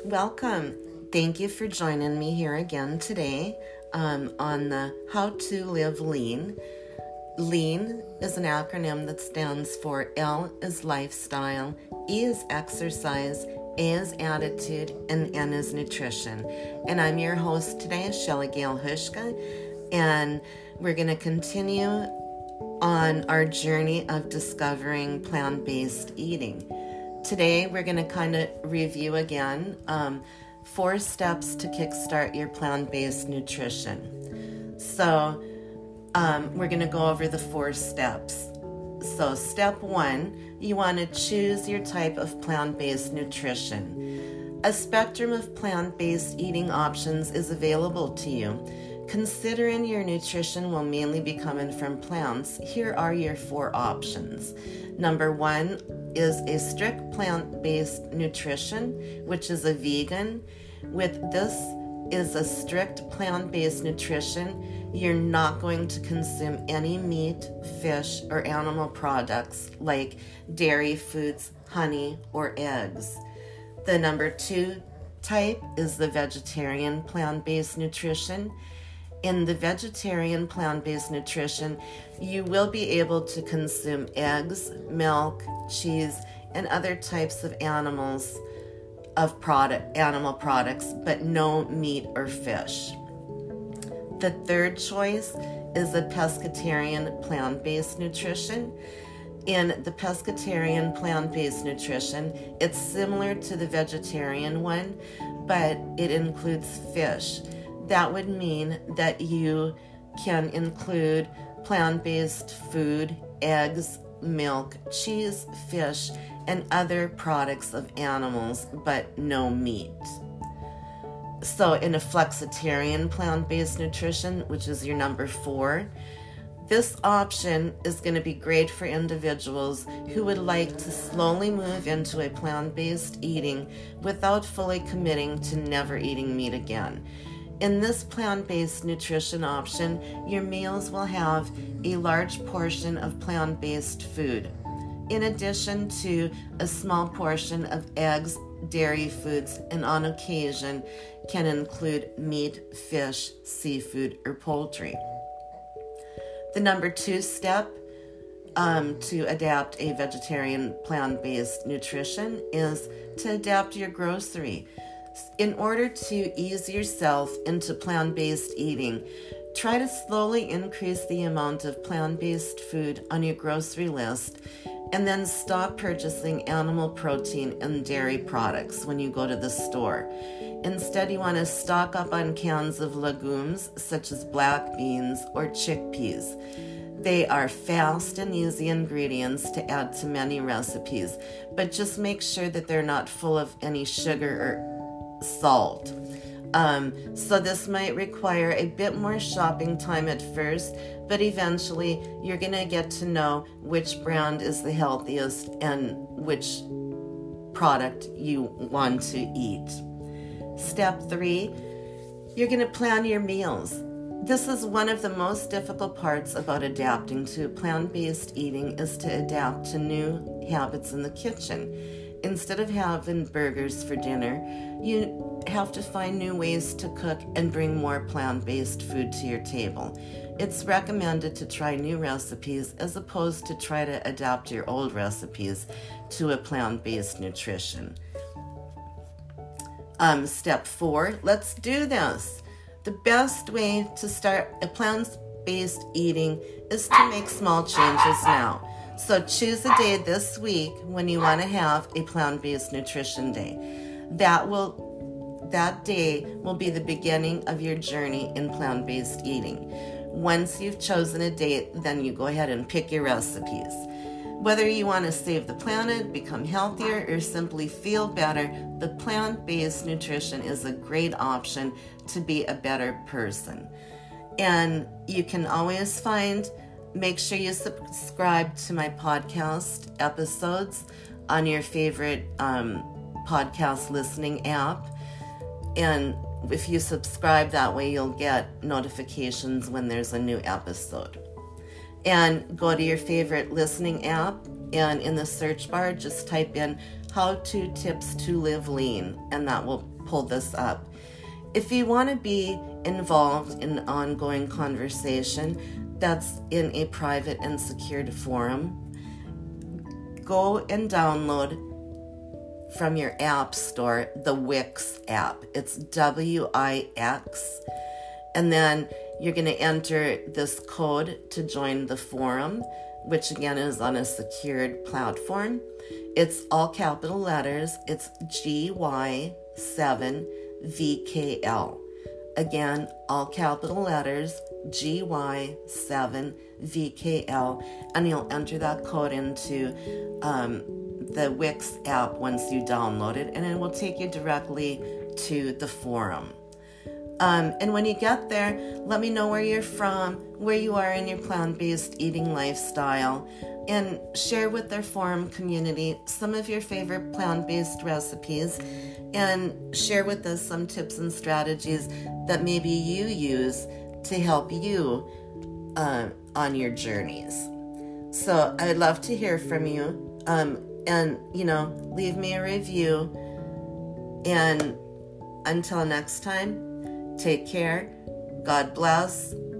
Welcome. Thank you for joining me here again today on the How to Live Lean. Lean is an acronym that stands for L is lifestyle, E is exercise, A is attitude, and N is nutrition. And I'm your host today, Shelly Gail Hushka, and we're going to continue on our journey of discovering plant-based eating. Today, we're going to kind of review again 4 steps to kickstart your plant-based nutrition. So, we're going to go over the 4 steps. So, step 1, you want to choose your type of plant-based nutrition. A spectrum of plant-based eating options is available to you. Considering your nutrition will mainly be coming from plants, here are your 4 options. Number 1 is a strict plant-based nutrition, which is a vegan. With this is a strict plant-based nutrition, you're not going to consume any meat, fish, or animal products like dairy foods, honey, or eggs. The number 2 type is the vegetarian plant-based nutrition. In the vegetarian plant-based nutrition, you will be able to consume eggs, milk, cheese, and other types of animal products, but no meat or fish. The 3rd choice is the pescatarian plant-based nutrition. In the pescatarian plant-based nutrition, it's similar to the vegetarian one, but it includes fish. That would mean that you can include plant-based food, eggs, milk, cheese, fish, and other products of animals, but no meat. So in a flexitarian plant-based nutrition, which is your number 4, this option is going to be great for individuals who would like to slowly move into a plant-based eating without fully committing to never eating meat again. In this plant-based nutrition option, your meals will have a large portion of plant-based food, in addition to a small portion of eggs, dairy foods, and on occasion can include meat, fish, seafood, or poultry. The number 2 step to adapt a vegetarian plant-based nutrition is to adapt your grocery. In order to ease yourself into plant-based eating, try to slowly increase the amount of plant-based food on your grocery list and then stop purchasing animal protein and dairy products when you go to the store. Instead, you want to stock up on cans of legumes such as black beans or chickpeas. They are fast and easy ingredients to add to many recipes, but just make sure that they're not full of any sugar or salt. So this might require a bit more shopping time at first, but eventually you're going to get to know which brand is the healthiest and which product you want to eat. Step 3, you're going to plan your meals. This is one of the most difficult parts about adapting to plant-based eating, is to adapt to new habits in the kitchen. Instead of having burgers for dinner, you have to find new ways to cook and bring more plant-based food to your table. It's recommended to try new recipes as opposed to try to adapt your old recipes to a plant-based nutrition. Step 4, let's do this. The best way to start a plant-based eating is to make small changes now. So choose a day this week when you want to have a plant-based nutrition day. That day will be the beginning of your journey in plant-based eating. Once you've chosen a date, then you go ahead and pick your recipes. Whether you want to save the planet, become healthier, or simply feel better, the plant-based nutrition is a great option to be a better person. And you can always make sure you subscribe to my podcast episodes on your favorite podcast listening app. And if you subscribe that way, you'll get notifications when there's a new episode. And go to your favorite listening app, and in the search bar, just type in "How to Tips to Live Lean," and that will pull this up. If you want to be involved in ongoing conversation that's in a private and secured forum, go and download from your app store the Wix app. It's WIX. And then you're going to enter this code to join the forum, which again is on a secured platform. It's all capital letters. It's GY7VKL. Again, all capital letters, GY7VKL. And you'll enter that code into the Wix app once you download it, and it will take you directly to the forum. And when you get there, let me know where you're from, where you are in your plant-based eating lifestyle, and share with their forum community some of your favorite plant-based recipes, and share with us some tips and strategies that maybe you use to help you on your journeys. So I would love to hear from you. And, leave me a review. And until next time, take care. God bless.